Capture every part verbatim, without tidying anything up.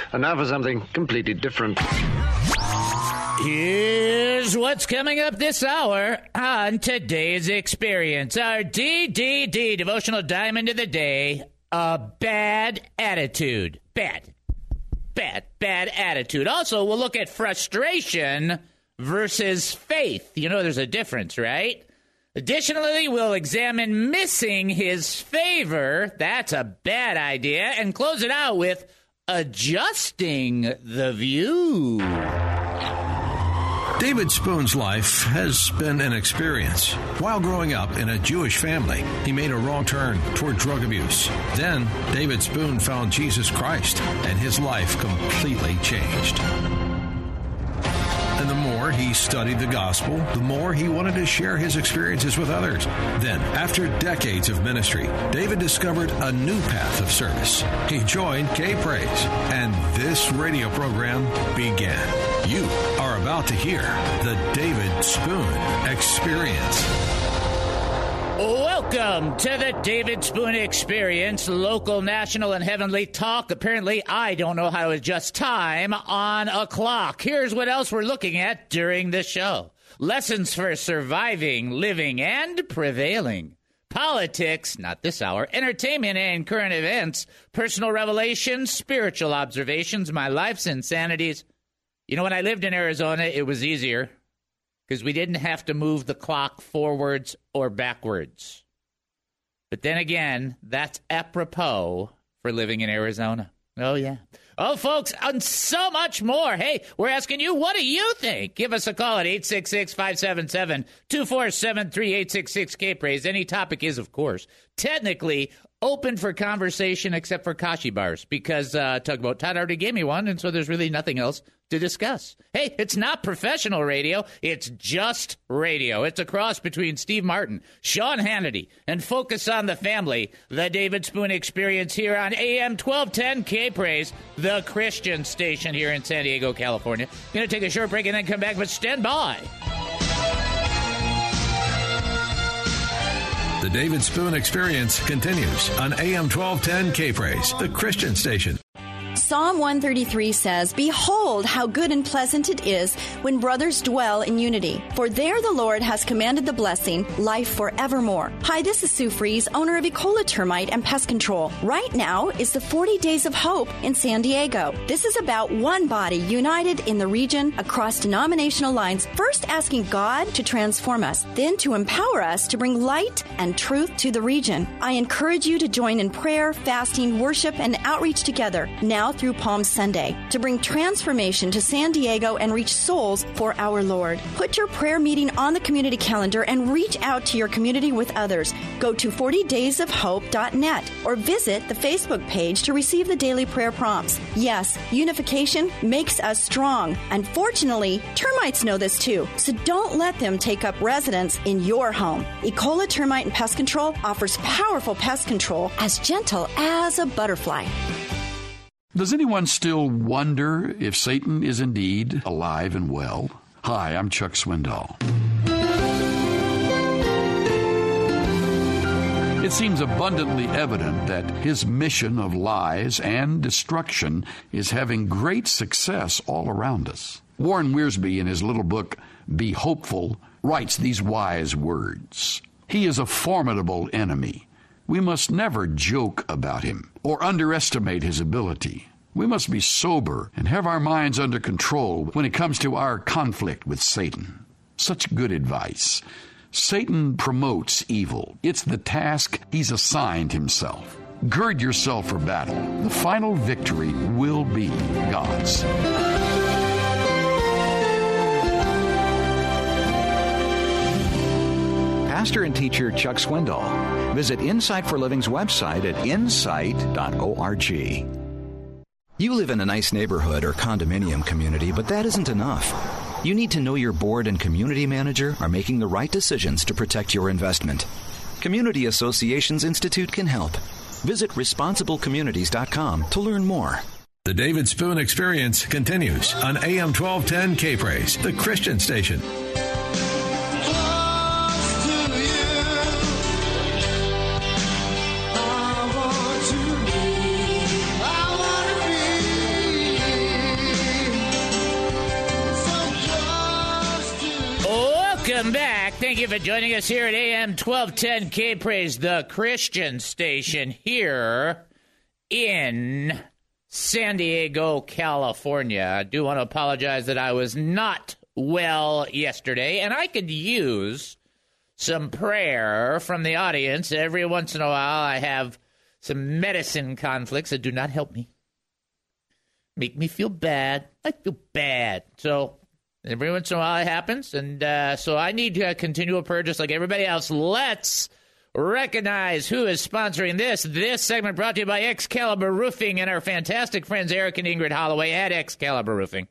And now for something completely different. Here's what's coming up this hour on today's experience. Our D D D, Devotional Diamond of the Day, a bad attitude. Bad. Bad, bad attitude. Also, we'll look at frustration versus faith. You know there's a difference, right? Additionally, we'll examine missing his favor. That's a bad idea. And close it out with adjusting the view. David Spoon's life has been an experience. While growing up in a Jewish family, he made a wrong turn toward drug abuse. Then, David Spoon found Jesus Christ, and his life completely changed. And the more he studied the gospel, the more he wanted to share his experiences with others. Then, after decades of ministry, David discovered a new path of service. He joined K-Praise, and this radio program began. You are about to hear the David Spoon Experience. Welcome to the David Spoon Experience, local, national, and heavenly talk. Apparently, I don't know how to adjust time on a clock. Here's what else we're looking at during the show. Lessons for surviving, living, and prevailing. Politics, not this hour. Entertainment and current events. Personal revelations, spiritual observations, my life's insanities. You know, when I lived in Arizona, it was easier because we didn't have to move the clock forwards or backwards. But then again, that's apropos for living in Arizona. Oh, yeah. Oh, folks, and so much more. Hey, we're asking you, what do you think? Give us a call at eight six six, five seven seven, two four seven three, eight six six, K-Praise. Any topic is, of course, technically open for conversation except for Kashi bars because uh, Tugboat Todd already gave me one, and so there's really nothing else to discuss. Hey, it's not professional radio. It's just radio. It's a cross between Steve Martin, Sean Hannity, and Focus on the Family. The David Spoon Experience here on A M twelve ten K-Praise, the Christian station here in San Diego, California. Going to take a short break and then come back, but stand by. The David Spoon Experience continues on A M twelve ten K-Praise, the Christian station. Psalm one thirty-three says, "Behold, how good and pleasant it is when brothers dwell in unity. For there the Lord has commanded the blessing, life forevermore." Hi, this is Sue Fries, owner of Ecola Termite and Pest Control. Right now is the forty Days of Hope in San Diego. This is about one body united in the region across denominational lines, first asking God to transform us, then to empower us to bring light and truth to the region. I encourage you to join in prayer, fasting, worship, and outreach together now through Palm Sunday to bring transformation to San Diego and reach souls for our Lord. Put your prayer meeting on the community calendar and reach out to your community with others. Go to forty days of hope dot net or visit the Facebook page to receive the daily prayer prompts. Yes, unification makes us strong. And fortunately, termites know this too, so don't let them take up residence in your home. Ecola Termite and Pest Control offers powerful pest control as gentle as a butterfly. Does anyone still wonder if Satan is indeed alive and well? Hi, I'm Chuck Swindoll. It seems abundantly evident that his mission of lies and destruction is having great success all around us. Warren Wiersbe, in his little book, Be Hopeful, writes these wise words. He is a formidable enemy. We must never joke about him or underestimate his ability. We must be sober and have our minds under control when it comes to our conflict with Satan. Such good advice. Satan promotes evil. It's the task he's assigned himself. Gird yourself for battle. The final victory will be God's. Pastor and teacher Chuck Swindoll. Visit Insight for Living's website at insight dot org. You live in a nice neighborhood or condominium community, but that isn't enough. You need to know your board and community manager are making the right decisions to protect your investment. Community Associations Institute can help. Visit responsible communities dot com to learn more. The David Spoon Experience continues on A M twelve ten K-Praise, the Christian station. Welcome back. Thank you for joining us here at A M twelve ten K Praise, the Christian station here in San Diego, California. I do want to apologize that I was not well yesterday, and I could use some prayer from the audience. Every once in a while, I have some medicine conflicts that do not help me. Make me feel bad. I feel bad. So every once in a while it happens, and uh, so I need to continue a prayer just like everybody else. Let's recognize who is sponsoring this. This segment brought to you by Excalibur Roofing and our fantastic friends Eric and Ingrid Holloway at Excalibur Roofing.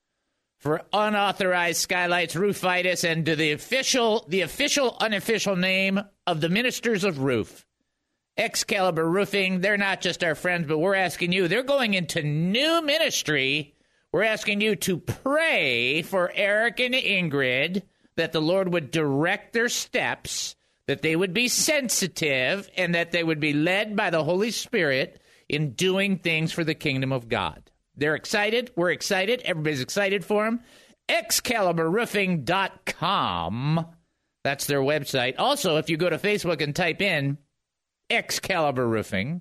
For unauthorized skylights, roofitis, and to the official, the official, unofficial name of the Ministers of Roof. Excalibur Roofing, they're not just our friends, but we're asking you, they're going into new ministry. We're asking you to pray for Eric and Ingrid, that the Lord would direct their steps, that they would be sensitive, and that they would be led by the Holy Spirit in doing things for the kingdom of God. They're excited. We're excited. Everybody's excited for them. Excalibur Roofing dot com. That's their website. Also, if you go to Facebook and type in Excalibur Roofing,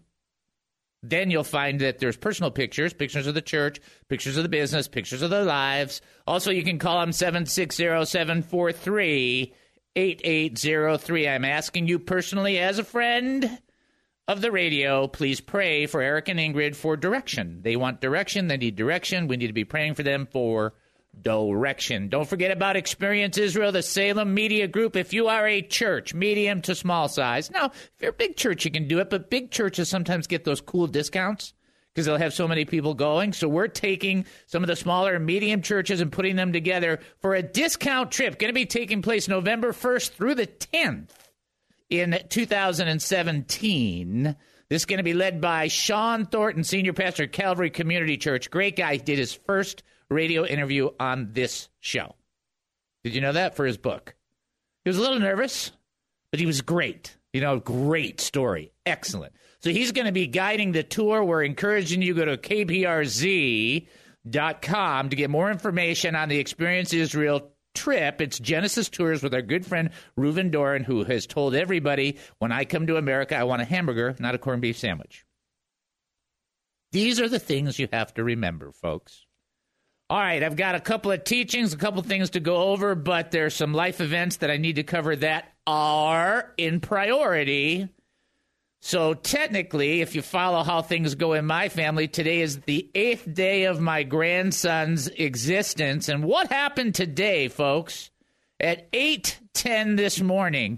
then you'll find that there's personal pictures, pictures of the church, pictures of the business, pictures of their lives. Also, you can call them seven six zero, seven four three, eight eight zero three. I'm asking you personally as a friend of the radio, please pray for Eric and Ingrid for direction. They want direction. They need direction. We need to be praying for them for direction. Don't forget about Experience Israel, the Salem Media Group. If you are a church, medium to small size. Now, if you're a big church, you can do it, but big churches sometimes get those cool discounts because they'll have so many people going. So we're taking some of the smaller and medium churches and putting them together for a discount trip. Going to be taking place November first through the tenth in two thousand seventeen. This is going to be led by Sean Thornton, senior pastor at Calvary Community Church. Great guy. He did his first radio interview on this show. Did you know that? For his book. He was a little nervous, but he was great. You know, great story. Excellent. So he's going to be guiding the tour. We're encouraging you to go to K P R Z dot com to get more information on the Experience Israel trip. It's Genesis Tours with our good friend Reuven Doran, who has told everybody, when I come to America, I want a hamburger, not a corned beef sandwich. These are the things you have to remember, folks. All right, I've got a couple of teachings, a couple of things to go over, but there's some life events that I need to cover that are in priority. So technically, if you follow how things go in my family, today is the eighth day of my grandson's existence. And what happened today, folks? At eight ten this morning,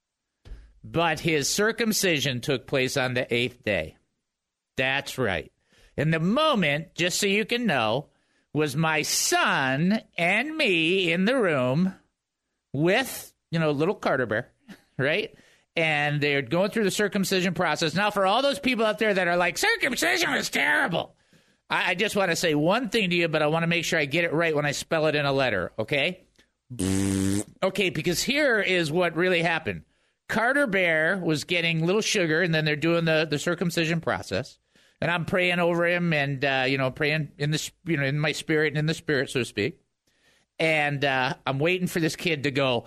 but his circumcision took place on the eighth day. That's right. And the moment, just so you can know, was my son and me in the room with, you know, little Carter Bear, right? And they're going through the circumcision process. Now, for all those people out there that are like, circumcision is terrible, I, I just want to say one thing to you, but I want to make sure I get it right when I spell it in a letter, okay? Okay, because here is what really happened. Carter Bear was getting little sugar, and then they're doing the, the circumcision process. And I'm praying over him and, uh, you know, praying in the, you know, in my spirit and in the spirit, so to speak. And uh, I'm waiting for this kid to go,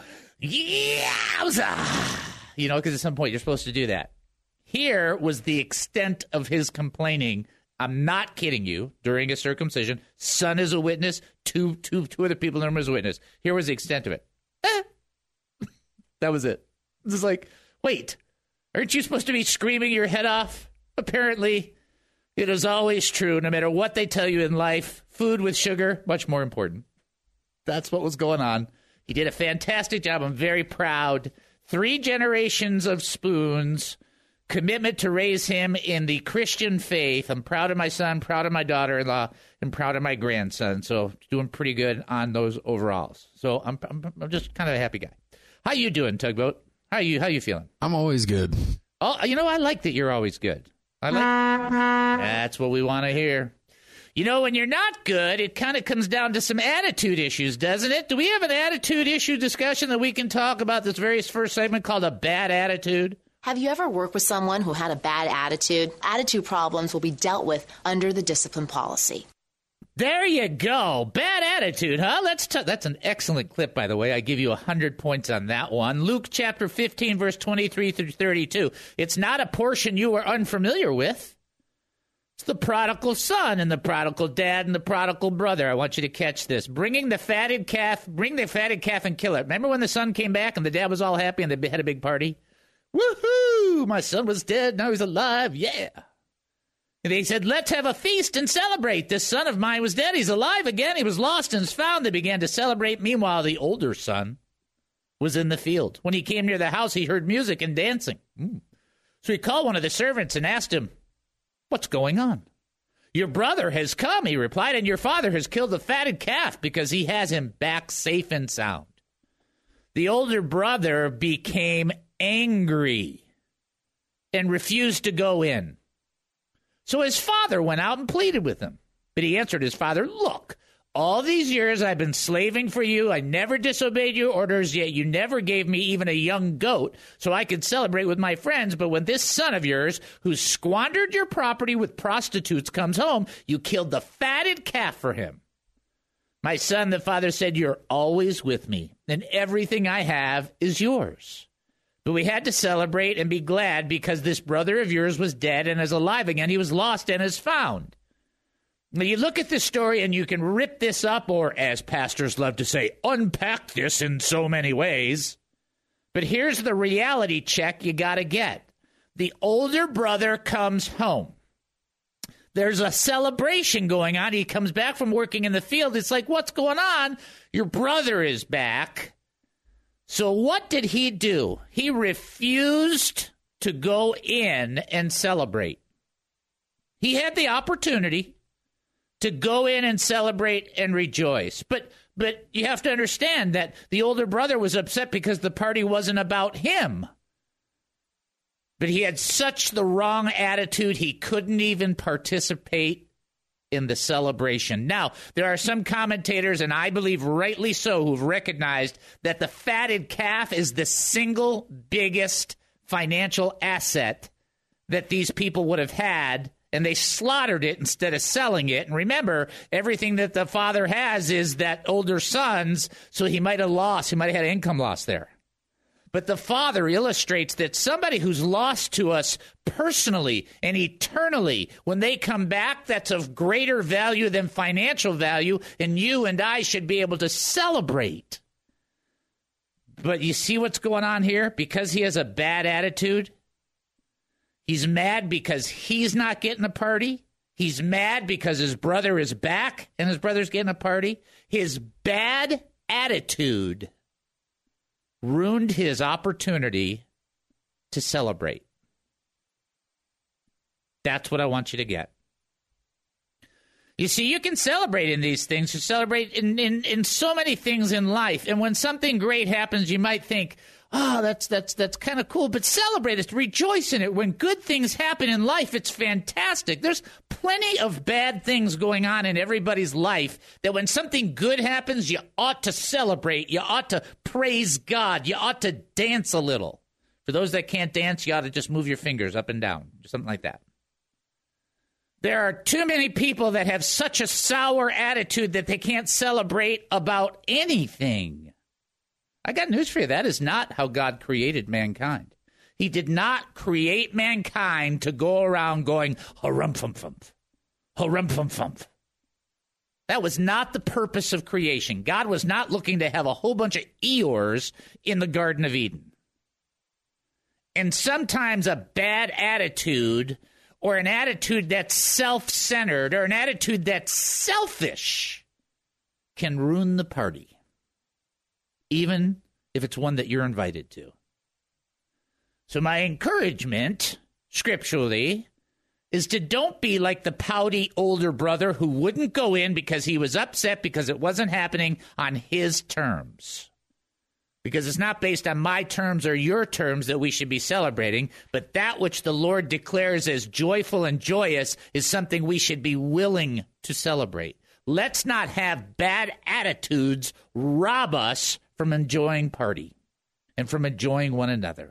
yowza, you know, because at some point you're supposed to do that. Here was the extent of his complaining. I'm not kidding you. During a circumcision, son is a witness. Two, two, two other people in the room is a witness. Here was the extent of it. Eh. That was it. It's just like, wait, aren't you supposed to be screaming your head off? Apparently. It is always true, no matter what they tell you in life, food with sugar, much more important. That's what was going on. He did a fantastic job. I'm very proud. Three generations of spoons, commitment to raise him in the Christian faith. I'm proud of my son, proud of my daughter-in-law, and proud of my grandson. So doing pretty good on those overalls. So I'm I'm, I'm just kind of a happy guy. How you doing, Tugboat? How you how you feeling? I'm always good. Oh, you know, I like that you're always good. I like that's what we want to hear. You know, when you're not good, it kind of comes down to some attitude issues, doesn't it? Do we have an attitude issue discussion that we can talk about this very first segment called a bad attitude? Have you ever worked with someone who had a bad attitude? Attitude problems will be dealt with under the discipline policy. There you go. Bad attitude, huh? Let's t- That's an excellent clip, by the way. I give you one hundred points on that one. Luke chapter fifteen, verse twenty-three through thirty-two. It's not a portion you are unfamiliar with. It's the prodigal son and the prodigal dad and the prodigal brother. I want you to catch this. Bringing the fatted calf, bring the fatted calf and kill it. Remember when the son came back and the dad was all happy and they had a big party? Woohoo! My son was dead, now he's alive. Yeah. And they said, let's have a feast and celebrate. This son of mine was dead. He's alive again. He was lost and is found. They began to celebrate. Meanwhile, the older son was in the field. When he came near the house, he heard music and dancing. Mm. So he called one of the servants and asked him, what's going on? Your brother has come, he replied, and your father has killed the fatted calf because he has him back safe and sound. The older brother became angry and refused to go in. So his father went out and pleaded with him. But he answered his father, look, all these years I've been slaving for you. I never disobeyed your orders, yet you never gave me even a young goat so I could celebrate with my friends. But when this son of yours, who squandered your property with prostitutes, comes home, you killed the fatted calf for him. My son, the father said, you're always with me, and everything I have is yours. But we had to celebrate and be glad because this brother of yours was dead and is alive again. He was lost and is found. Now, you look at this story and you can rip this up, or as pastors love to say, unpack this in so many ways. But here's the reality check you got to get. The older brother comes home. There's a celebration going on. He comes back from working in the field. It's like, what's going on? Your brother is back. So what did he do? He refused to go in and celebrate. He had the opportunity to go in and celebrate and rejoice. But but you have to understand that the older brother was upset because the party wasn't about him. But he had such the wrong attitude, he couldn't even participate in the celebration. Now, there are some commentators, and I believe rightly so, who've recognized that the fatted calf is the single biggest financial asset that these people would have had, and they slaughtered it instead of selling it. And remember, everything that the father has is that older son's, so he might have lost, he might have had income loss there. But the father illustrates that somebody who's lost to us personally and eternally, when they come back, that's of greater value than financial value, and you and I should be able to celebrate. But you see what's going on here? Because he has a bad attitude, he's mad because he's not getting a party. He's mad because his brother is back and his brother's getting a party. His bad attitude ruined his opportunity to celebrate. That's what I want you to get. You see, you can celebrate in these things. You celebrate in, in, in so many things in life. And when something great happens, you might think, oh, that's that's that's kind of cool. But celebrate it. Rejoice in it. When good things happen in life, it's fantastic. There's plenty of bad things going on in everybody's life that when something good happens, you ought to celebrate. You ought to praise God. You ought to dance a little. For those that can't dance, you ought to just move your fingers up and down. Something like that. There are too many people that have such a sour attitude that they can't celebrate about anything. I got news for you. That is not how God created mankind. He did not create mankind to go around going, harumph-umph-umph, harumph-umph-umph. That was not the purpose of creation. God was not looking to have a whole bunch of Eeyores in the Garden of Eden. And sometimes a bad attitude, or an attitude that's self-centered, or an attitude that's selfish, can ruin the party, even if it's one that you're invited to. So my encouragement, scripturally, is to don't be like the pouty older brother who wouldn't go in because he was upset because it wasn't happening on his terms. Because it's not based on my terms or your terms that we should be celebrating, but that which the Lord declares as joyful and joyous is something we should be willing to celebrate. Let's not have bad attitudes rob us from enjoying party and from enjoying one another.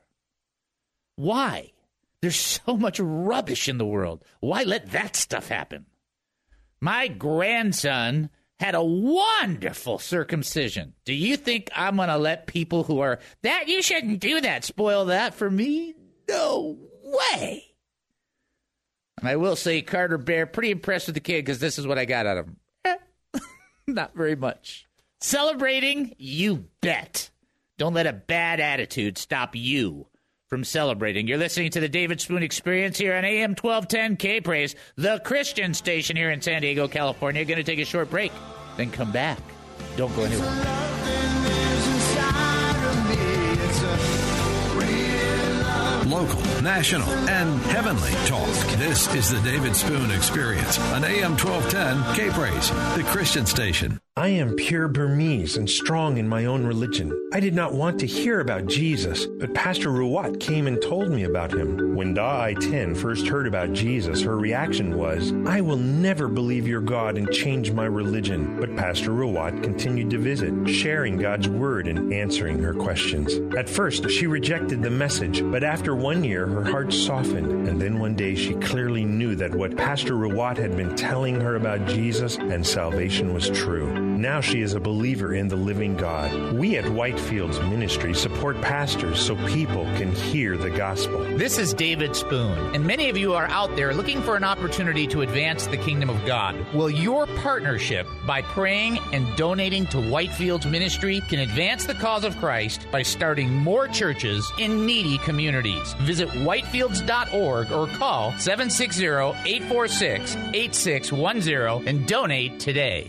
Why? There's so much rubbish in the world. Why let that stuff happen? My grandson had a wonderful circumcision. Do you think I'm going to let people who are, that you shouldn't do that, spoil that for me? No way. And I will say, Carter Bear, pretty impressed with the kid because this is what I got out of him. Not very much. Celebrating, you bet. Don't let a bad attitude stop you from celebrating. You're listening to the David Spoon Experience here on A M twelve ten K-Praise, the Christian station here in San Diego, California. Going to take a short break, then come back. Don't go anywhere. Local, national, and heavenly talk. This is the David Spoon Experience on A M twelve ten K-Praise, the Christian station. I am pure Burmese and strong in my own religion. I did not want to hear about Jesus, but Pastor Ruwat came and told me about him. When Da I ten first heard about Jesus, her reaction was, I will never believe your God and change my religion. But Pastor Ruwat continued to visit, sharing God's word and answering her questions. At first, she rejected the message, but after one year, her heart softened, and then one day she clearly knew that what Pastor Ruwat had been telling her about Jesus and salvation was true. Now she is a believer in the living God. We at Whitefields Ministry support pastors so people can hear the gospel. This is David Spoon, and many of you are out there looking for an opportunity to advance the kingdom of God. Well, your partnership by praying and donating to Whitefields Ministry can advance the cause of Christ by starting more churches in needy communities. Visit whitefields dot org or call seven six zero, eight four six, eight six one zero and donate today.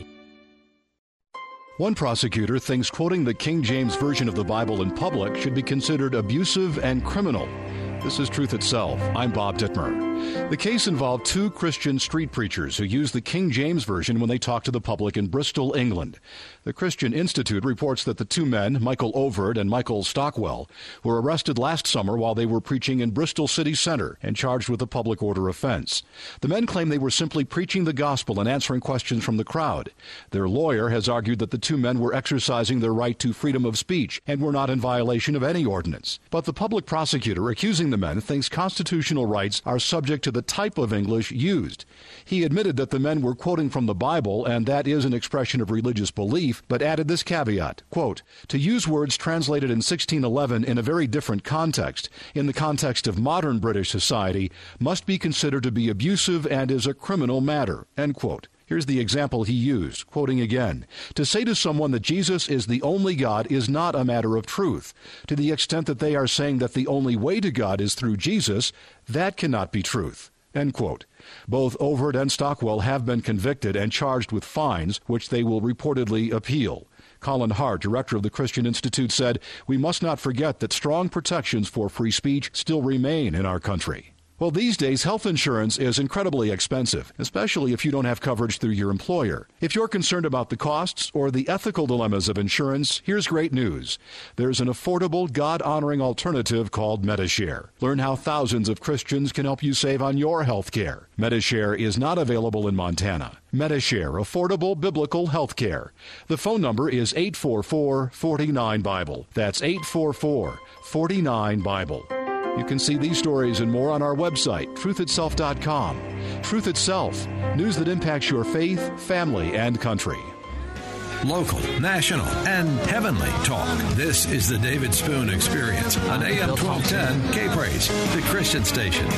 One prosecutor thinks quoting the King James Version of the Bible in public should be considered abusive and criminal. This is Truth Itself. I'm Bob Dittmer. The case involved two Christian street preachers who used the King James Version when they talked to the public in Bristol, England. The Christian Institute reports that the two men, Michael Overd and Michael Stockwell, were arrested last summer while they were preaching in Bristol City Center and charged with a public order offense. The men claim they were simply preaching the gospel and answering questions from the crowd. Their lawyer has argued that the two men were exercising their right to freedom of speech and were not in violation of any ordinance. But the public prosecutor accusing the men thinks constitutional rights are subject to the type of English used. He admitted that the men were quoting from the Bible, and that is an expression of religious belief, but added this caveat, quote, to use words translated in sixteen eleven in a very different context, in the context of modern British society, must be considered to be abusive and is a criminal matter, end quote. Here's the example he used, quoting again. To say to someone that Jesus is the only God is not a matter of truth. To the extent that they are saying that the only way to God is through Jesus, that cannot be truth. End quote. Both Overd and Stockwell have been convicted and charged with fines, which they will reportedly appeal. Colin Hart, director of the Christian Institute, said, we must not forget that strong protections for free speech still remain in our country. Well, these days, health insurance is incredibly expensive, especially if you don't have coverage through your employer. If you're concerned about the costs or the ethical dilemmas of insurance, here's great news. There's an affordable, God-honoring alternative called Medi-Share. Learn how thousands of Christians can help you save on your health care. Medi-Share is not available in Montana. Medi-Share, affordable biblical health care. The phone number is eight four four, four nine, Bible. That's eight four four, four nine, Bible. You can see these stories and more on our website, truth itself dot com. Truth Itself, news that impacts your faith, family, and country. Local, national, and heavenly talk. This is the David Spoon Experience on A M twelve ten K-Praise, the Christian station.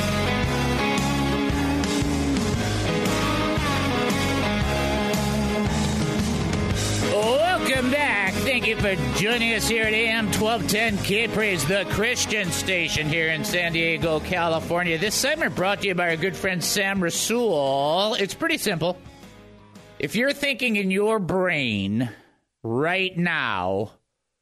Welcome back. Thank you for joining us here at A M twelve ten K-Praise, the Christian station here in San Diego, California. This segment brought to you by our good friend Sam Rasool. It's pretty simple. If you're thinking in your brain right now,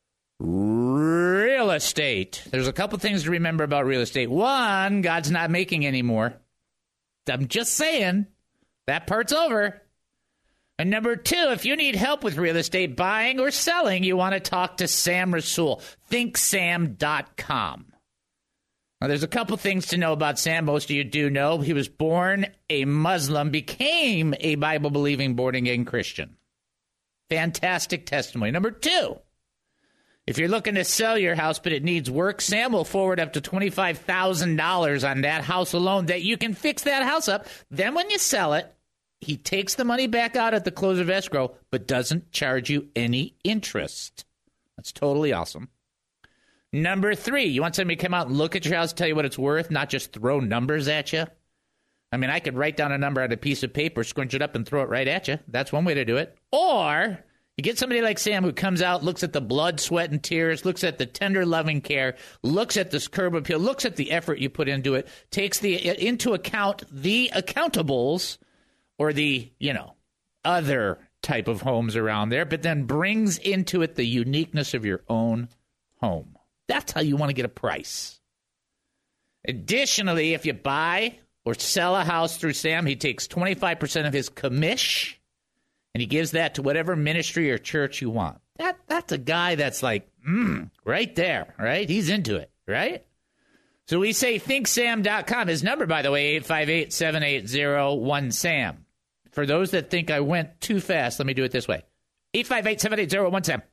real estate, there's a couple things to remember about real estate. One, God's not making any more. I'm just saying, that part's over. And number two, if you need help with real estate buying or selling, you want to talk to Sam Rasool, think sam dot com. Now, there's a couple things to know about Sam. Most of you do know. He was born a Muslim, became a Bible-believing born-again Christian. Fantastic testimony. Number two, if you're looking to sell your house but it needs work, Sam will forward up to twenty-five thousand dollars on that house alone that you can fix that house up. Then when you sell it, He takes the money back out at the close of escrow, but doesn't charge you any interest. That's totally awesome. Number three, you want somebody to come out and look at your house, tell you what it's worth, not just throw numbers at you? I mean, I could write down a number on a piece of paper, scrunch it up, and throw it right at you. That's one way to do it. Or you get somebody like Sam who comes out, looks at the blood, sweat, and tears, looks at the tender, loving care, looks at this curb appeal, looks at the effort you put into it, takes the into account the accountables or the, you know, other type of homes around there, but then brings into it the uniqueness of your own home. That's how you want to get a price. Additionally, if you buy or sell a house through Sam, he takes twenty-five percent of his commish, and he gives that to whatever ministry or church you want. That That's a guy that's like, mm, right there, right? He's into it, right? So we say think sam dot com. His number, by the way, eight five eight, seven eight zero, one SAM. For those that think I went too fast, let me do it this way. eight five eight, seven eight zero, one SAM.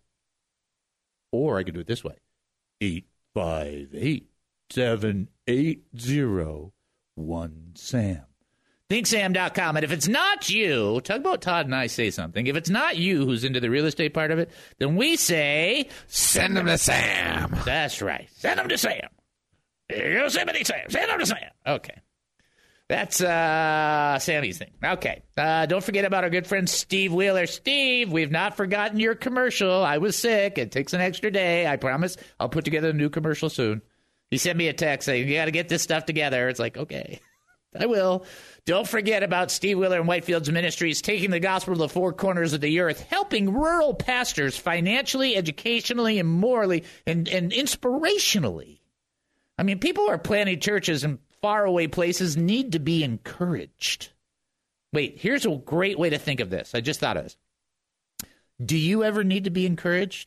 Or I could do it this way. eight five eight, seven eight zero, one SAM. think sam dot com. And if it's not you, talk about Todd and I say something. If it's not you who's into the real estate part of it, then we say, send them to Sam. That's right. Send them to Sam. Yosemite Sam. Send them to Sam. Okay. That's uh, Sammy's thing. Okay. Uh, don't forget about our good friend Steve Wheeler. Steve, we've not forgotten your commercial. I was sick. It takes an extra day. I promise I'll put together a new commercial soon. He sent me a text saying, you got to get this stuff together. It's like, okay, I will. Don't forget about Steve Wheeler and Whitefields Ministries, taking the gospel to the four corners of the earth, helping rural pastors financially, educationally, and morally, and, and inspirationally. I mean, people who are planting churches in faraway places need to be encouraged. Wait, here's a great way to think of this. I just thought of this. Do you ever need to be encouraged?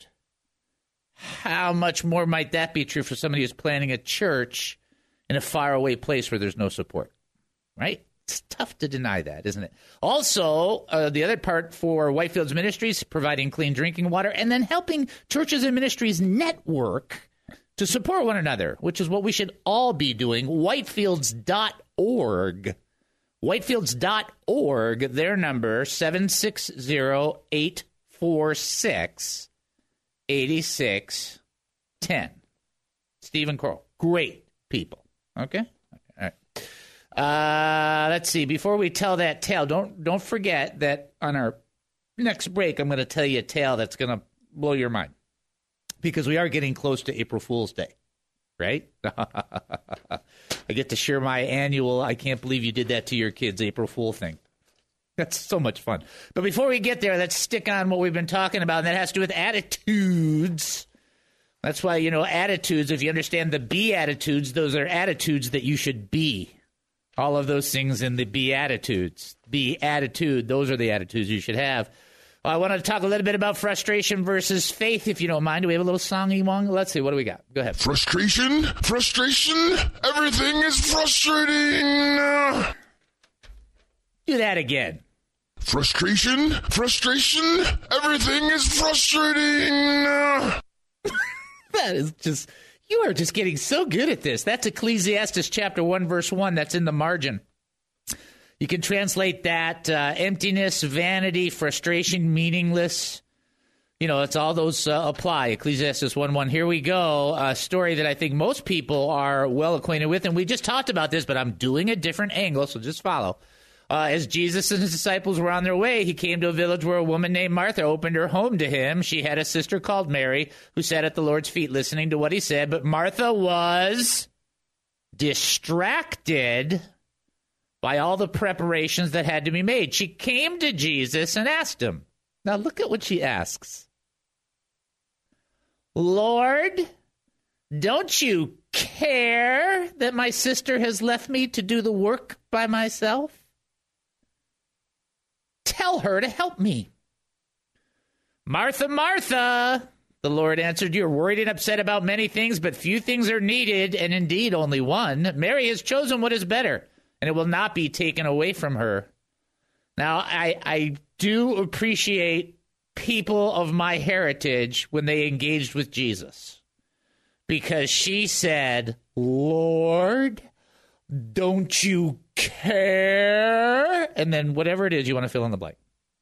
How much more might that be true for somebody who's planning a church in a faraway place where there's no support? Right? It's tough to deny that, isn't it? Also, uh, the other part for Whitefields Ministries, providing clean drinking water, and then helping churches and ministries network to support one another, which is what we should all be doing. Whitefields dot org. Whitefields dot org, their number, seven six zero, eight four six, eight six one zero. Stephen Coral. Great people. Okay? All right. Uh, let's see. Before we tell that tale, don't don't forget that on our next break, I'm going to tell you a tale that's going to blow your mind. Because we are getting close to April Fool's Day, right? I get to share my annual, I can't believe you did that to your kids, April Fool thing. That's so much fun. But before we get there, let's stick on what we've been talking about, and that has to do with attitudes. That's why, you know, attitudes, if you understand the Beatitudes, those are attitudes that you should be. All of those things in the Beatitudes. Beatitude, those are the attitudes you should have. I want to talk a little bit about frustration versus faith, if you don't mind. Do we have a little songy wong? Let's see. What do we got? Go ahead. Frustration? Frustration? Everything is frustrating. Do that again. Frustration? Frustration? Everything is frustrating. That is just, you are just getting so good at this. That's Ecclesiastes chapter one, verse one. That's in the margin. You can translate that uh, emptiness, vanity, frustration, meaningless. You know, it's all those uh, apply. Ecclesiastes one one. Here we go. A story that I think most people are well acquainted with. And we just talked about this, but I'm doing a different angle, so just follow. Uh, as Jesus and his disciples were on their way, he came to a village where a woman named Martha opened her home to him. She had a sister called Mary who sat at the Lord's feet listening to what he said. But Martha was distracted by all the preparations that had to be made. She came to Jesus and asked him. Now look at what she asks. Lord, don't you care that my sister has left me to do the work by myself? Tell her to help me. Martha, Martha, the Lord answered, you're worried and upset about many things, but few things are needed, and indeed only one. Mary has chosen what is better, and it will not be taken away from her. Now, I, I do appreciate people of my heritage when they engaged with Jesus, because she said, Lord, don't you care? and then whatever it is you want to fill in the blank.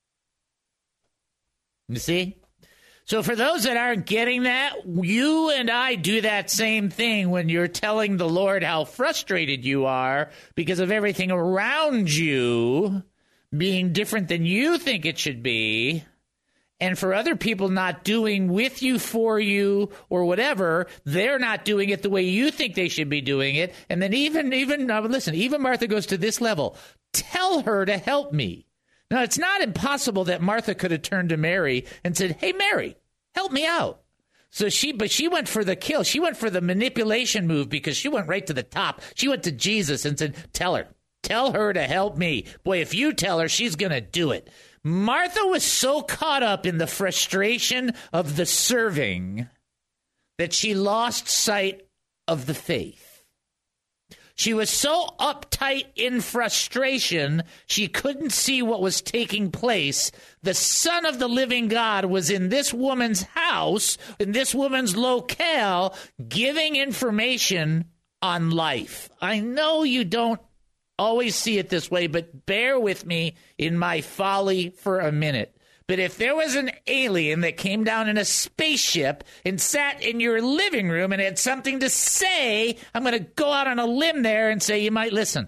You see? So for those that aren't getting that, you and I do that same thing when you're telling the Lord how frustrated you are because of everything around you being different than you think it should be, and for other people not doing with you, for you, or whatever, they're not doing it the way you think they should be doing it. And then even, even uh, listen, even Martha goes to this level. Tell her to help me. Now, it's not impossible that Martha could have turned to Mary and said, hey, Mary, help me out. So she, but she went for the kill. She went for the manipulation move because she went right to the top. She went to Jesus and said, tell her, tell her to help me. Boy, if you tell her, she's going to do it. Martha was so caught up in the frustration of the serving that she lost sight of the faith. She was so uptight in frustration, she couldn't see what was taking place. The Son of the living God was in this woman's house, in this woman's locale, giving information on life. I know you don't always see it this way, but bear with me in my folly for a minute. But if there was an alien that came down in a spaceship and sat in your living room and had something to say, I'm going to go out on a limb there and say you might listen.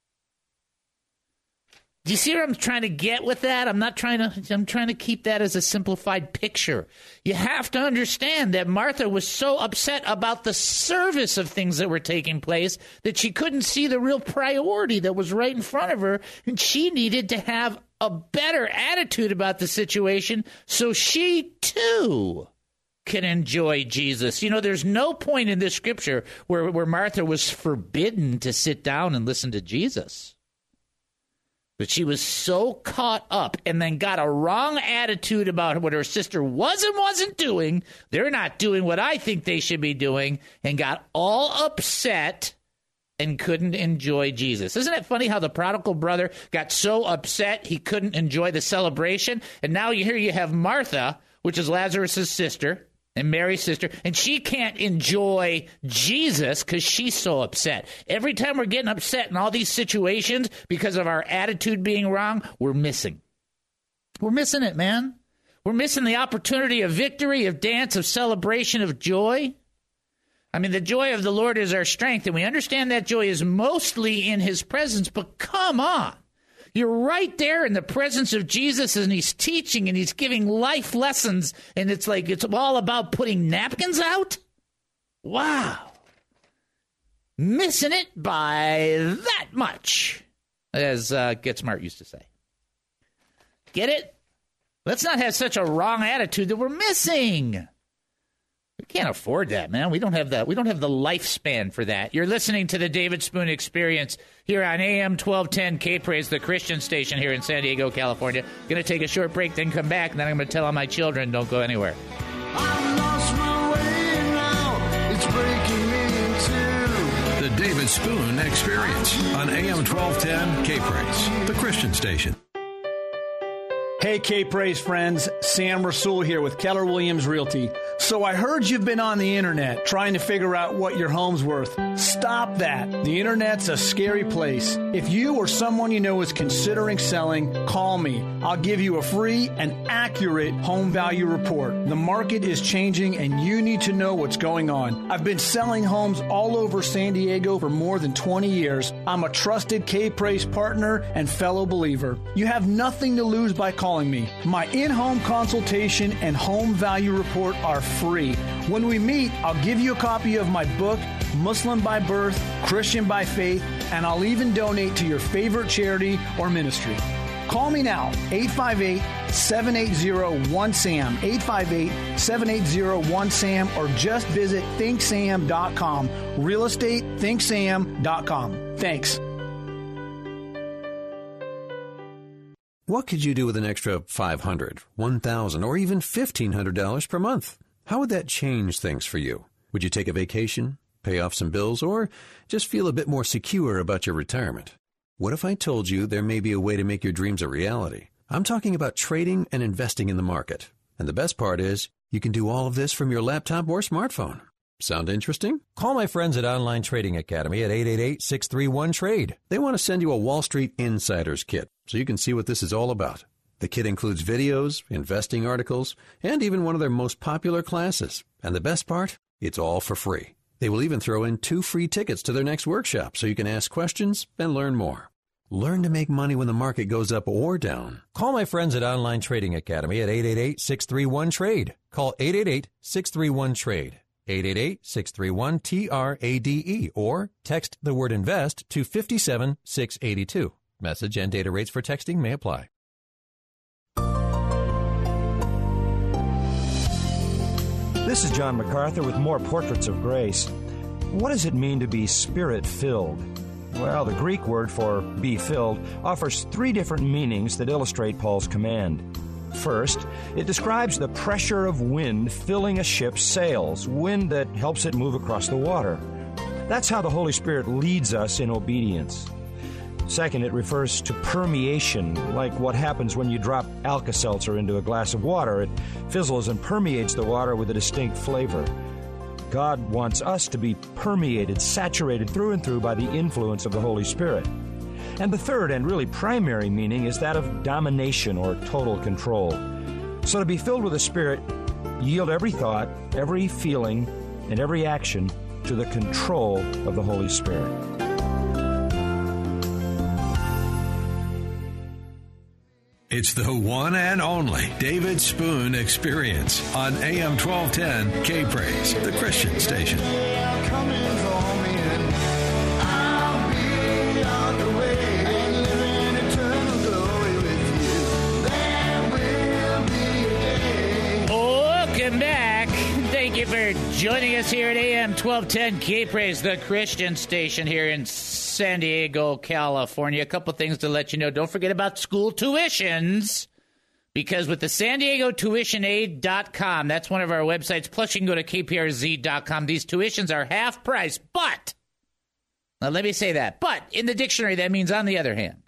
Do you see where I'm trying to get with that? I'm not trying to, I'm trying to keep that as a simplified picture. You have to understand that Martha was so upset about the service of things that were taking place that she couldn't see the real priority that was right in front of her, and she needed to have a better attitude about the situation so she too can enjoy Jesus. You know, there's no point in this scripture where, where Martha was forbidden to sit down and listen to Jesus. But she was so caught up and then got a wrong attitude about what her sister was and wasn't doing. They're not doing what I think they should be doing, and got all upset and couldn't enjoy Jesus. Isn't it funny how the prodigal brother got so upset he couldn't enjoy the celebration? And now you hear you have Martha, which is Lazarus' sister, and Mary's sister, and she can't enjoy Jesus because she's so upset. Every time we're getting upset in all these situations because of our attitude being wrong, we're missing. We're missing it, man. We're missing the opportunity of victory, of dance, of celebration, of joy. I mean, the joy of the Lord is our strength, and we understand that joy is mostly in his presence, but come on. You're right there in the presence of Jesus, and he's teaching and he's giving life lessons, and it's like it's all about putting napkins out? Wow. Missing it by that much, as uh, Get Smart used to say. Get it? Let's not have such a wrong attitude that we're missing. We can't afford that, man. We don't have the we don't have the lifespan for that. You're listening to the David Spoon Experience here on A M twelve ten K-Praise, the Christian station here in San Diego, California. Going to take a short break, then come back, and then I'm going to tell all my children, don't go anywhere. I've lost my way now. It's breaking me in two. The David Spoon Experience on A M twelve ten K-Praise, the Christian station. Hey, K-Praise friends, Sam Rasul here with Keller Williams Realty. So I heard you've been on the internet trying to figure out what your home's worth. Stop that. The internet's a scary place. If you or someone you know is considering selling, call me. I'll give you a free and accurate home value report. The market is changing and you need to know what's going on. I've been selling homes all over San Diego for more than twenty years. I'm a trusted K-Praise partner and fellow believer. You have nothing to lose by calling me. My in-home consultation and home value report are free. When we meet, I'll give you a copy of my book, Muslim by Birth, Christian by Faith, and I'll even donate to your favorite charity or ministry. Call me now, eight five eight, seven eight zero, one S A M, eight five eight, seven eight zero, one S A M, or just visit think sam dot com, real estate think sam dot com. Thanks. What could you do with an extra five hundred dollars, one thousand dollars, or even fifteen hundred dollars per month? How would that change things for you? Would you take a vacation, pay off some bills, or just feel a bit more secure about your retirement? What if I told you there may be a way to make your dreams a reality? I'm talking about trading and investing in the market. And the best part is, you can do all of this from your laptop or smartphone. Sound interesting? Call my friends at Online Trading Academy at eight eight eight, six three one, TRADE. They want to send you a Wall Street Insider's Kit. so you can see what this is all about. The kit includes videos, investing articles, and even one of their most popular classes. And the best part? It's all for free. They will even throw in two free tickets to their next workshop so you can ask questions and learn more. Learn to make money when the market goes up or down. Call my friends at Online Trading Academy at eight eight eight, six three one, TRADE. Call eight eight eight, six three one, TRADE. eight eight eight, six three one, T R A D E. Or text the word INVEST to five seven six eight two. Message and data rates for texting may apply. This is John MacArthur with more Portraits of Grace. What does it mean to be Spirit-filled? Well, the Greek word for be filled offers three different meanings that illustrate Paul's command. First, it describes the pressure of wind filling a ship's sails, wind that helps it move across the water. That's how the Holy Spirit leads us in obedience. Second, it refers to permeation, like what happens when you drop Alka-Seltzer into a glass of water. It fizzles and permeates the water with a distinct flavor. God wants us to be permeated, saturated through and through by the influence of the Holy Spirit. And the third and really primary meaning is that of domination or total control. So to be filled with the Spirit, yield every thought, every feeling, and every action to the control of the Holy Spirit. It's the one and only David Spoon Experience on A M twelve ten K-Praise, the Christian station. Welcome back. Thank you for joining us here at A M twelve ten K-Praise, the Christian station here in San Diego, California. A couple things to let you know. Don't forget about school tuitions, because with the San Diego Tuition Aid dot com, that's one of our websites, plus you can go to K P R Z dot com. These tuitions are half price, but, now let me say that, but in the dictionary, that means on the other hand,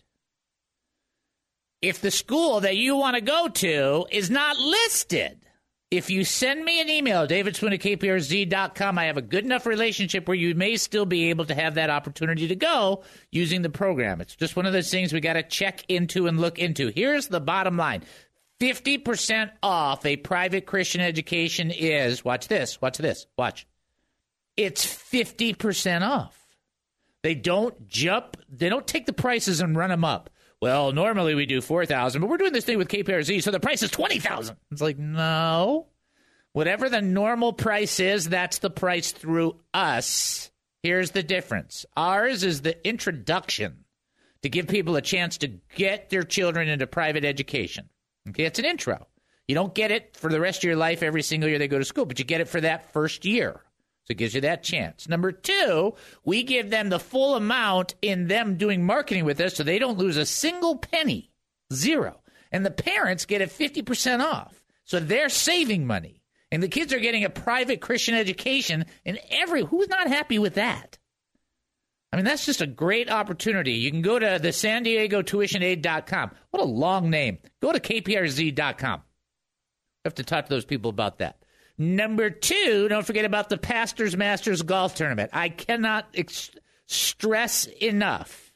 if the school that you want to go to is not listed, if you send me an email, david spoon at K P R Z dot com, I have a good enough relationship where you may still be able to have that opportunity to go using the program. It's just one of those things we got to check into and look into. Here's the bottom line. fifty percent off a private Christian education is, watch this, watch this, watch. It's fifty percent off. They don't jump, they don't take the prices and run them up. Well, normally we do four thousand dollars, but we're doing this thing with K P R Z, so the price is twenty thousand dollars. It's like, no. Whatever the normal price is, that's the price through us. Here's the difference. Ours is the introduction to give people a chance to get their children into private education. Okay, it's an intro. You don't get it for the rest of your life every single year they go to school, but you get it for that first year. So it gives you that chance. Number two, we give them the full amount in them doing marketing with us so they don't lose a single penny. Zero. And the parents get it fifty percent off. So they're saving money. And the kids are getting a private Christian education. And every who's not happy with that? I mean, that's just a great opportunity. You can go to the San Diego Tuition Aid dot com. What a long name. Go to K P R Z dot com. I have to talk to those people about that. Number two, don't forget about the Pastors Masters Golf Tournament. I cannot ex- stress enough.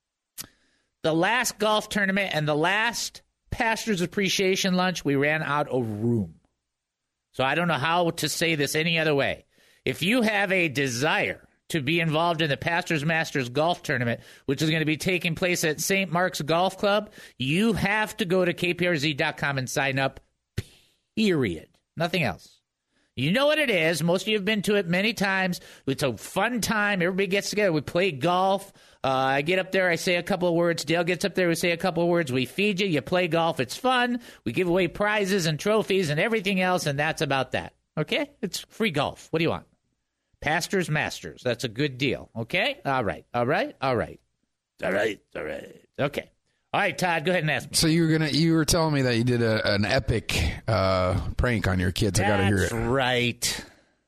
The last golf tournament and the last Pastors Appreciation Lunch, we ran out of room. So I don't know how to say this any other way. If you have a desire to be involved in the Pastors Masters Golf Tournament, which is going to be taking place at Saint Mark's Golf Club, you have to go to K P R Z dot com and sign up, period. Nothing else. You know what it is. Most of you have been to it many times. It's a fun time. Everybody gets together. We play golf. Uh, I get up there. I say a couple of words. Dale gets up there. We say a couple of words. We feed you. You play golf. It's fun. We give away prizes and trophies and everything else, and that's about that. Okay? It's free golf. What do you want? Pastors Masters. That's a good deal. Okay? All right. All right. All right. All right. All right. Okay. All right, Todd, go ahead and ask me. So you were gonna, you were telling me that you did a, an epic uh, prank on your kids. That's I got to hear it. That's right.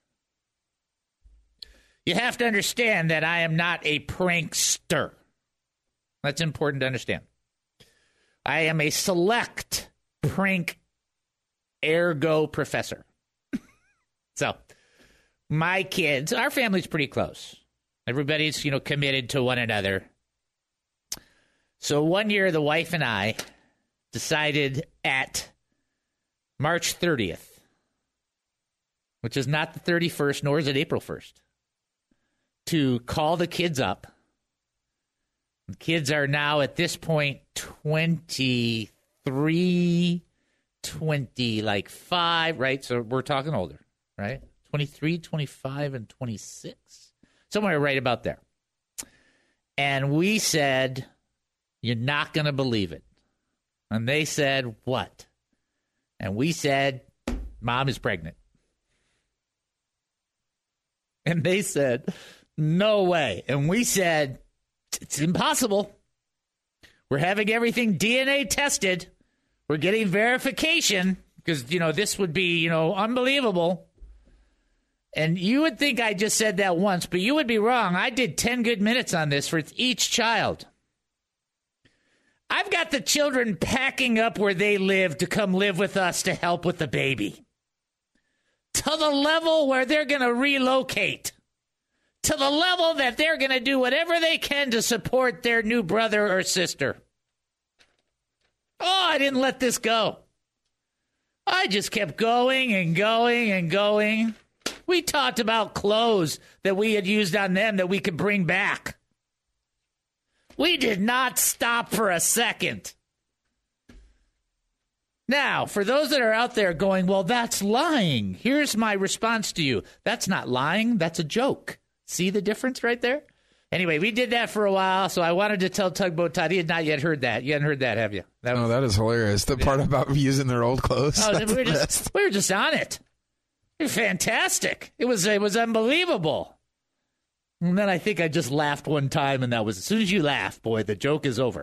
You have to understand that I am not a prankster. That's important to understand. I am a select prank ergo professor. So my kids, our family's pretty close. Everybody's, you know, committed to one another. So one year, the wife and I decided at March thirtieth, which is not the thirty-first, nor is it April first, to call the kids up. The kids are now at this point twenty-three, twenty, like five, right? So we're talking older, right? twenty-three, twenty-five, and twenty-six. Somewhere right about there. And we said, you're not going to believe it. And they said, what? And we said, Mom is pregnant. And they said, no way. And we said, it's impossible. We're having everything D N A tested. We're getting verification because, you know, this would be, you know, unbelievable. And you would think I just said that once, but you would be wrong. I did ten good minutes on this for each child. I've got the children packing up where they live to come live with us to help with the baby. To the level where they're going to relocate. To the level that they're going to do whatever they can to support their new brother or sister. Oh, I didn't let this go. I just kept going and going and going. We talked about clothes that we had used on them that we could bring back. We did not stop for a second. Now, for those that are out there going, well, that's lying. Here's my response to you. That's not lying. That's a joke. See the difference right there? Anyway, we did that for a while, so I wanted to tell Tugboat Todd. He had not yet heard that. You hadn't heard that, have you? That was, oh, that is hilarious. The yeah. part about using their old clothes. Oh, we, were just, we were just on it. It was fantastic. It was, it was unbelievable. And then I think I just laughed one time, and that was, as soon as you laugh, boy, the joke is over.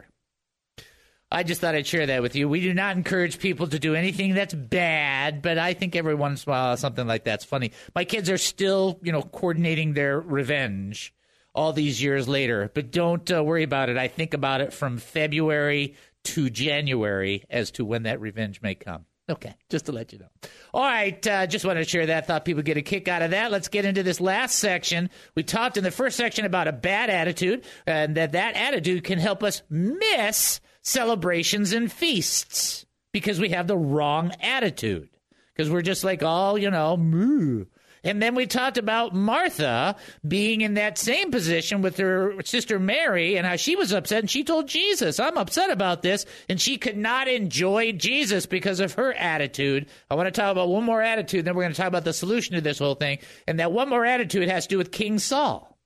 I just thought I'd share that with you. We do not encourage people to do anything that's bad, but I think every once in a while something like that's funny. My kids are still, you know, coordinating their revenge all these years later, but don't uh, worry about it. I think about it from February to January as to when that revenge may come. Okay, just to let you know. All right, uh, just wanted to share that. Thought people get a kick out of that. Let's get into this last section. We talked in the first section about a bad attitude, and that that attitude can help us miss celebrations and feasts because we have the wrong attitude. Because we're just like, oh, you know, moo. And then we talked about Martha being in that same position with her sister Mary and how she was upset. And she told Jesus, I'm upset about this. And she could not enjoy Jesus because of her attitude. I want to talk about one more attitude. Then we're going to talk about the solution to this whole thing. And that one more attitude has to do with King Saul.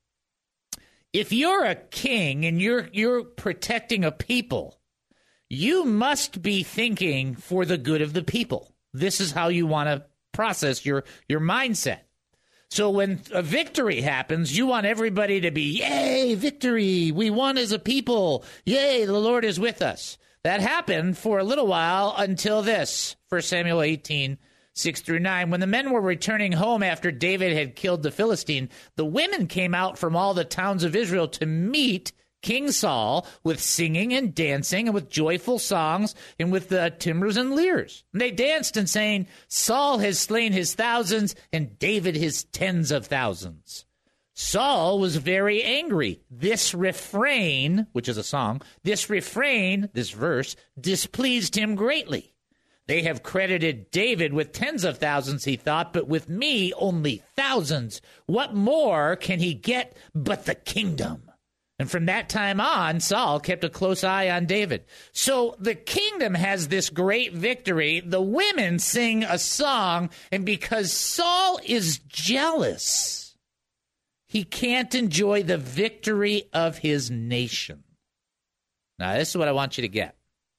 If you're a king and you're you're protecting a people, you must be thinking for the good of the people. This is how you want to process your, your mindset. So when a victory happens, you want everybody to be, yay, victory. We won as a people. Yay, the Lord is with us. That happened for a little while until this, First Samuel eighteen, six through nine. When the men were returning home after David had killed the Philistine, the women came out from all the towns of Israel to meet King Saul with singing and dancing and with joyful songs and with the timbrels and lyres. And they danced and saying, Saul has slain his thousands and David his tens of thousands. Saul was very angry. This refrain, which is a song, this refrain, this verse, displeased him greatly. They have credited David with tens of thousands, he thought, but with me only thousands. What more can he get but the kingdom? And from that time on, Saul kept a close eye on David. So the kingdom has this great victory. The women sing a song, and because Saul is jealous, he can't enjoy the victory of his nation. Now, this is what I want you to get.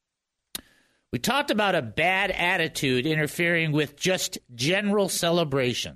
We talked about a bad attitude interfering with just general celebration.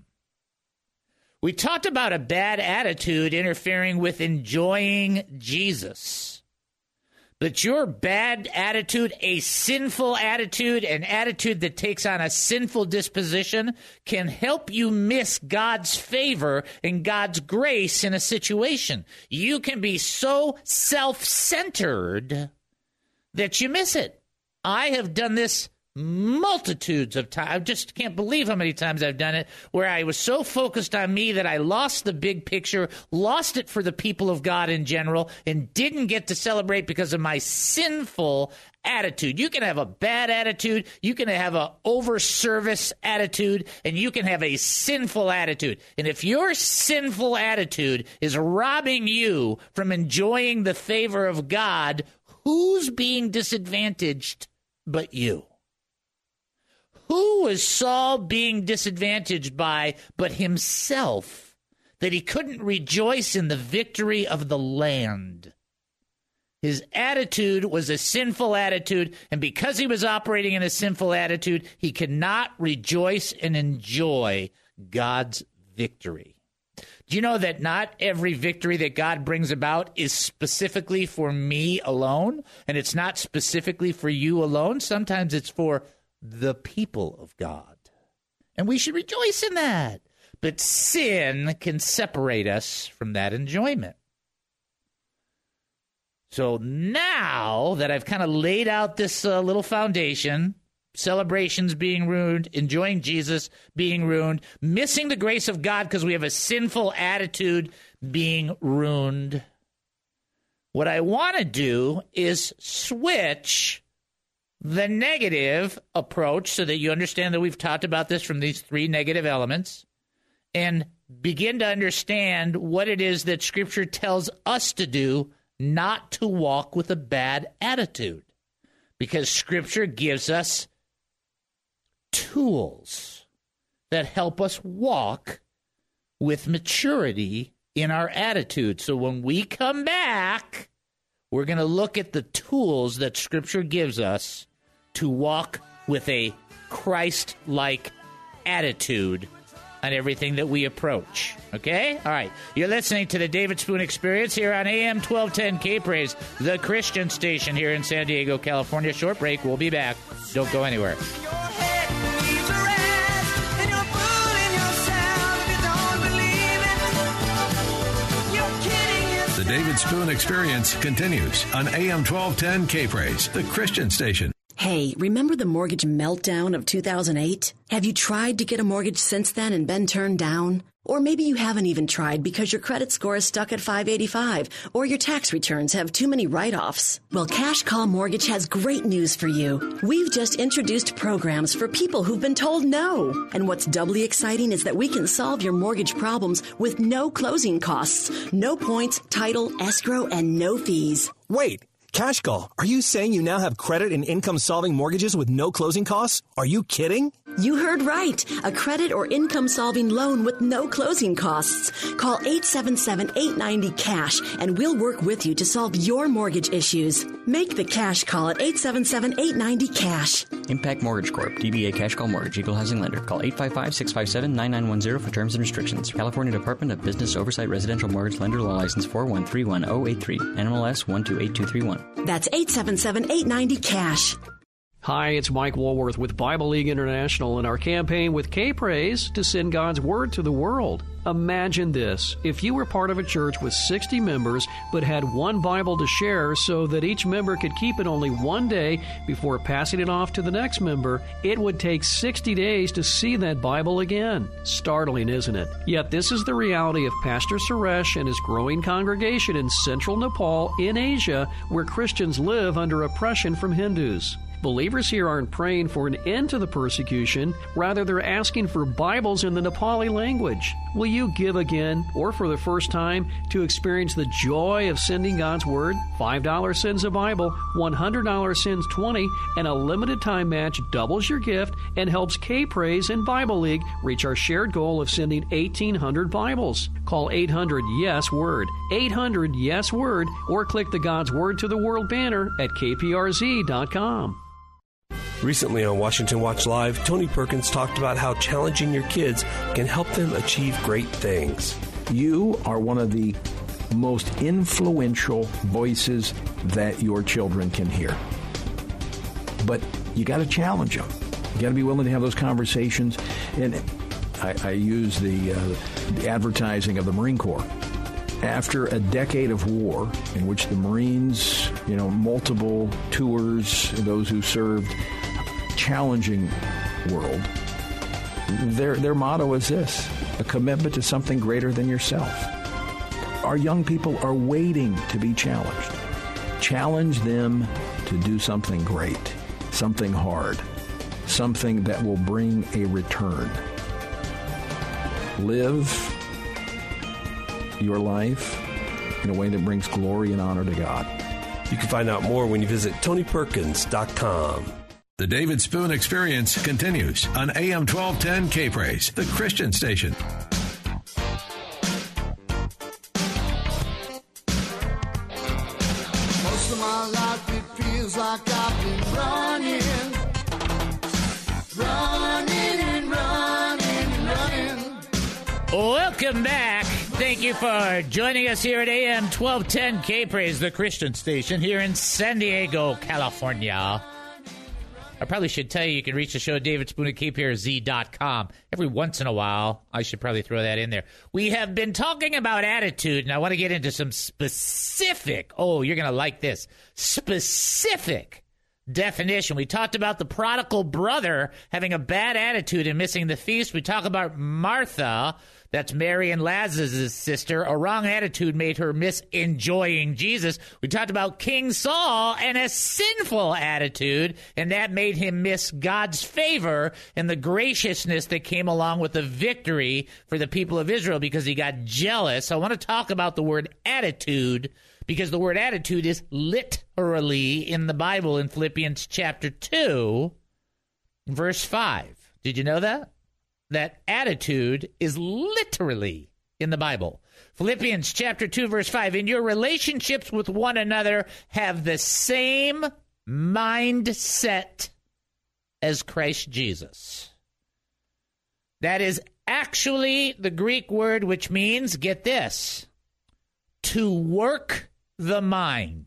We talked about a bad attitude interfering with enjoying Jesus. But your bad attitude, a sinful attitude, an attitude that takes on a sinful disposition, can help you miss God's favor and God's grace in a situation. You can be so self-centered that you miss it. I have done this multitudes of times. I just can't believe how many times I've done it, where I was so focused on me that I lost the big picture, lost it for the people of God in general, and didn't get to celebrate because of my sinful attitude. You can have a bad attitude, you can have an over-service attitude, and you can have a sinful attitude. And if your sinful attitude is robbing you from enjoying the favor of God, who's being disadvantaged but you? Who was Saul being disadvantaged by but himself, that he couldn't rejoice in the victory of the land? His attitude was a sinful attitude, and because he was operating in a sinful attitude, he could not rejoice and enjoy God's victory. Do you know that not every victory that God brings about is specifically for me alone, and it's not specifically for you alone? Sometimes it's for the people of God, and we should rejoice in that. But sin can separate us from that enjoyment. So now that I've kind of laid out this uh, little foundation, celebrations being ruined, enjoying Jesus being ruined, missing the grace of God because we have a sinful attitude being ruined, what I want to do is switch the negative approach so that you understand that we've talked about this from these three negative elements, and begin to understand what it is that Scripture tells us to do, not to walk with a bad attitude. Because Scripture gives us tools that help us walk with maturity in our attitude. So when we come back, we're going to look at the tools that Scripture gives us to walk with a Christ-like attitude on everything that we approach. Okay? All right. You're listening to the David Spoon Experience here on A M twelve ten K-Praise, the Christian station here in San Diego, California. Short break. We'll be back. Don't go anywhere. The David Spoon Experience continues on A M twelve ten K-Praise, the Christian station. Hey, remember the mortgage meltdown of two thousand eight? Have you tried to get a mortgage since then and been turned down? Or maybe you haven't even tried because your credit score is stuck at five eighty-five, or your tax returns have too many write-offs. Well, Cash Call Mortgage has great news for you. We've just introduced programs for people who've been told no. And what's doubly exciting is that we can solve your mortgage problems with no closing costs, no points, title, escrow, and no fees. Wait. Cash Call, are you saying you now have credit and income-solving mortgages with no closing costs? Are you kidding? You heard right. A credit or income-solving loan with no closing costs. Call eight seven seven, eight nine zero, CASH and we'll work with you to solve your mortgage issues. Make the Cash Call at eight seven seven, eight nine zero, CASH. Impact Mortgage Corp. D B A Cash Call Mortgage. Equal Housing Lender. Call eight five five, six five seven, nine nine one zero for terms and restrictions. California Department of Business Oversight Residential Mortgage Lender. Law License four one three one zero eight three. N M L S one two eight two three one. That's eight seven seven, eight nine zero, CASH. Hi, it's Mike Woolworth with Bible League International and our campaign with K-Praise to send God's Word to the world. Imagine this. If you were part of a church with sixty members but had one Bible to share so that each member could keep it only one day before passing it off to the next member, it would take sixty days to see that Bible again. Startling, isn't it? Yet this is the reality of Pastor Suresh and his growing congregation in central Nepal in Asia, where Christians live under oppression from Hindus. Believers here aren't praying for an end to the persecution. Rather, they're asking for Bibles in the Nepali language. Will you give again, or for the first time, to experience the joy of sending God's Word? five dollars sends a Bible, one hundred dollars sends twenty, and a limited time match doubles your gift and helps K-Praise and Bible League reach our shared goal of sending eighteen hundred Bibles. Call eight hundred yes word, eight hundred yes word, or click the God's Word to the World banner at K P R Z dot com. Recently on Washington Watch Live, Tony Perkins talked about how challenging your kids can help them achieve great things. You are one of the most influential voices that your children can hear. But you got to challenge them. You got to be willing to have those conversations. And I, I use the, uh, the advertising of the Marine Corps. After a decade of war in which the Marines, you know, multiple tours, those who served, challenging world, their, their motto is this: a commitment to something greater than yourself. Our young people are waiting to be challenged. Challenge them to do something great, something hard, something that will bring a return. Live your life in a way that brings glory and honor to God. You can find out more when you visit Tony Perkins dot com. The David Spoon Experience continues on A M twelve ten K-Praise, the Christian station. Most of my life it feels like I've been running, running and running and running. Welcome back. Thank you for joining us here at A M twelve ten K-Praise, the Christian station here in San Diego, California. I probably should tell you you can reach the show at David Spoon at K P R Z dot com. Every once in a while, I should probably throw that in there. We have been talking about attitude, and I want to get into some specific, oh, you're going to like this, specific definition. We talked about the prodigal brother having a bad attitude and missing the feast. We talk about Martha, that's Mary and Lazarus' sister. A wrong attitude made her miss enjoying Jesus. We talked about King Saul and a sinful attitude, and that made him miss God's favor and the graciousness that came along with the victory for the people of Israel because he got jealous. I want to talk about the word attitude, because the word attitude is literally in the Bible in Philippians chapter two, verse five. Did you know that? That attitude is literally in the Bible. Philippians chapter two, verse five. In your relationships with one another, have the same mindset as Christ Jesus. That is actually the Greek word which means, get this, to work the mind.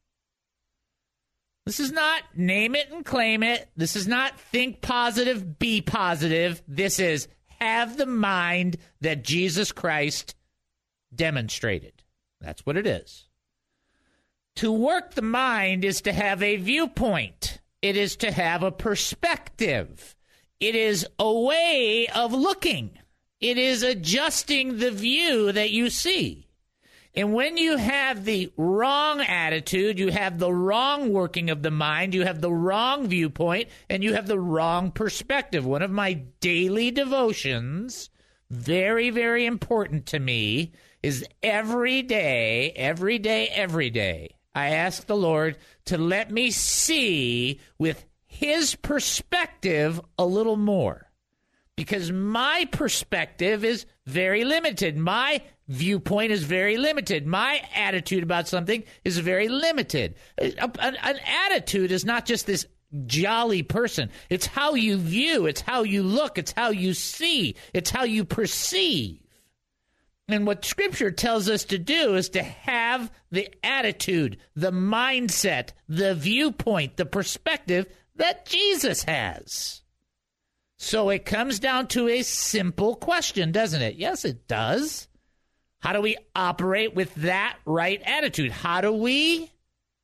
This is not name it and claim it. This is not think positive, be positive. This is have the mind that Jesus Christ demonstrated. That's what it is. To work the mind is to have a viewpoint. It is to have a perspective. It is a way of looking. It is adjusting the view that you see. And when you have the wrong attitude, you have the wrong working of the mind, you have the wrong viewpoint, and you have the wrong perspective. One of my daily devotions, very, very important to me, is every day, every day, every day, I ask the Lord to let me see with his perspective a little more. Because my perspective is very limited. My viewpoint is very limited. My attitude about something is very limited. An, an attitude is not just this jolly person. It's how you view. It's how you look. It's how you see. It's how you perceive. And what Scripture tells us to do is to have the attitude, the mindset, the viewpoint, the perspective that Jesus has. So it comes down to a simple question, doesn't it? Yes, it does. How do we operate with that right attitude? How do we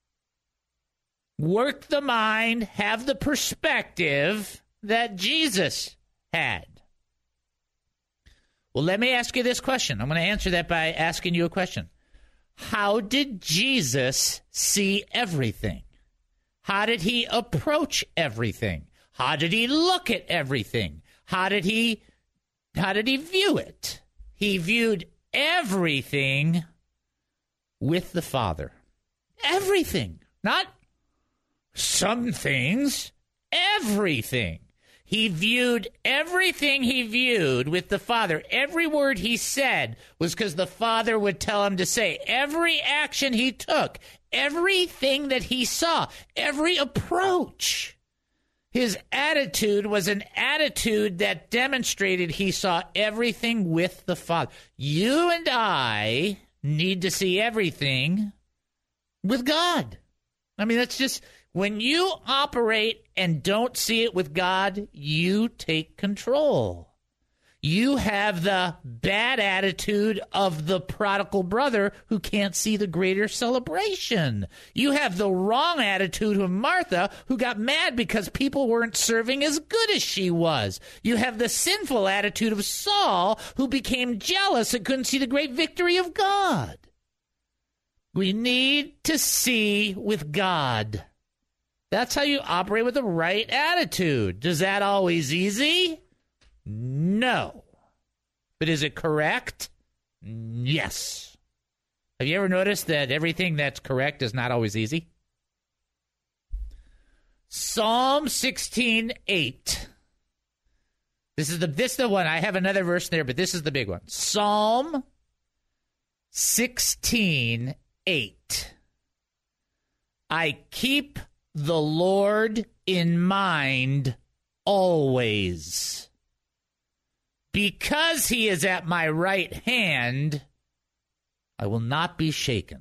work the mind, have the perspective that Jesus had? Well, let me ask you this question. I'm going to answer that by asking you a question. How did Jesus see everything? How did he approach everything? How did he look at everything? How did he how did he view it? He viewed everything with the Father. Everything. Not some things. Everything. He viewed everything he viewed with the Father. Every word he said was because the Father would tell him to say. Every action he took, everything that he saw, every approach. His attitude was an attitude that demonstrated he saw everything with the Father. You and I need to see everything with God. I mean, that's just, when you operate and don't see it with God, you take control. You have the bad attitude of the prodigal brother who can't see the greater celebration. You have the wrong attitude of Martha, who got mad because people weren't serving as good as she was. You have the sinful attitude of Saul, who became jealous and couldn't see the great victory of God. We need to see with God. That's how you operate with the right attitude. Is that always easy? No. But is it correct? Yes. Have you ever noticed that everything that's correct is not always easy? Psalm sixteen eight. This is the this is the one. I have another verse there, but this is the big one. Psalm sixteen eight. I keep the Lord in mind always. Because he is at my right hand, I will not be shaken.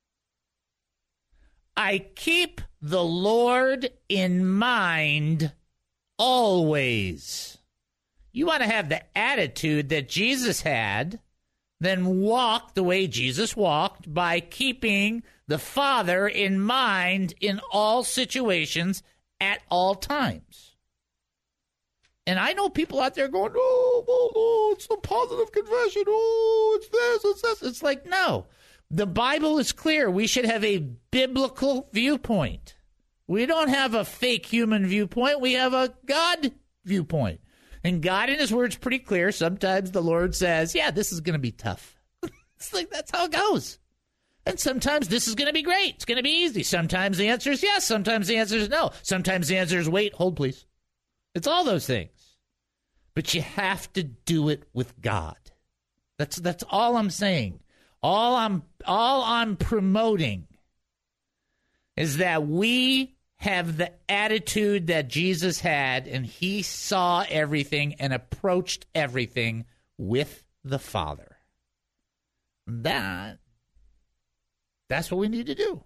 I keep the Lord in mind always. You want to have the attitude that Jesus had, then walk the way Jesus walked by keeping the Father in mind in all situations at all times. And I know people out there going, oh, oh, oh, it's the positive confession. Oh, it's this, it's this. It's like, no. The Bible is clear. We should have a biblical viewpoint. We don't have a fake human viewpoint. We have a God viewpoint. And God in his word's pretty clear. Sometimes the Lord says, yeah, this is going to be tough. It's like, that's how it goes. And sometimes this is going to be great. It's going to be easy. Sometimes the answer is yes. Sometimes the answer is no. Sometimes the answer is wait, hold, please. It's all those things. But you have to do it with God. That's that's all I'm saying. All I'm all I'm promoting is that we have the attitude that Jesus had, and he saw everything and approached everything with the Father. That that's what we need to do.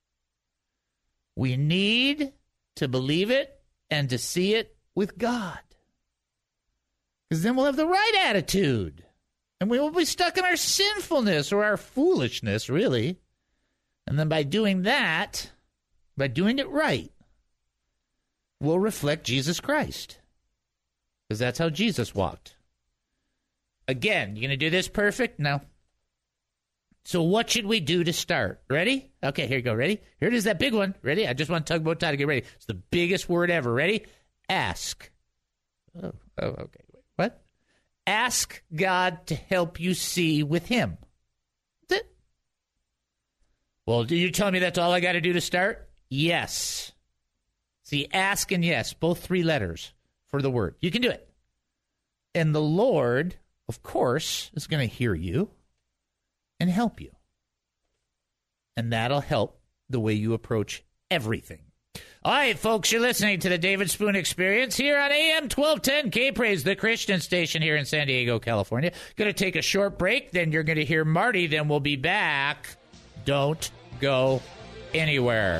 We need to believe it and to see it with God. Because then we'll have the right attitude. And we won't be stuck in our sinfulness or our foolishness, really. And then by doing that, by doing it right, we'll reflect Jesus Christ. Because that's how Jesus walked. Again, you going to do this perfect? No. So what should we do to start? Ready? Okay, here you go. Ready? Here it is, that big one. Ready? I just want to tugboat tie to get ready. It's the biggest word ever. Ready? Ask. Oh, oh okay. Wait, what? Ask God to help you see with him. That's it. Well, do you tell me that's all I got to do to start? Yes. See, ask and yes, both three letters for the word. You can do it. And the Lord, of course, is going to hear you and help you. And that'll help the way you approach everything. All right, folks, you're listening to the David Spoon Experience here on A M twelve ten K-Praise, the Christian station here in San Diego, California. Going to take a short break, then you're going to hear Marty, then we'll be back. Don't go anywhere.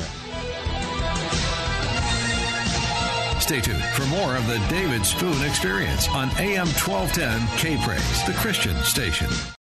Stay tuned for more of the David Spoon Experience on A M twelve ten K-Praise, the Christian station.